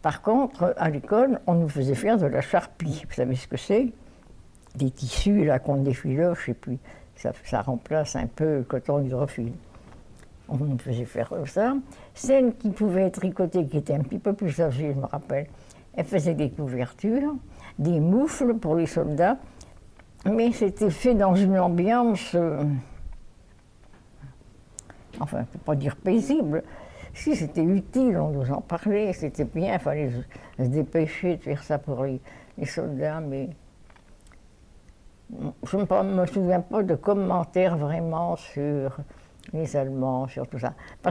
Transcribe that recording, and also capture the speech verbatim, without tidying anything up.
Par contre, à l'école, on nous faisait faire de la charpie. Vous savez ce que c'est? Des tissus là qu'on effiloche et puis ça, ça remplace un peu le coton hydrophile. On nous faisait faire ça. Celle qui pouvait être tricotée, qui était un petit peu plus âgée, je me rappelle, elle faisait des couvertures, des moufles pour les soldats, mais c'était fait dans une ambiance, euh, enfin, je ne peux pas dire paisible. Si c'était utile, on nous en parlait, c'était bien, il fallait se dépêcher de faire ça pour les, les soldats, mais je ne me souviens pas de commentaires vraiment sur les Allemands, sur tout ça.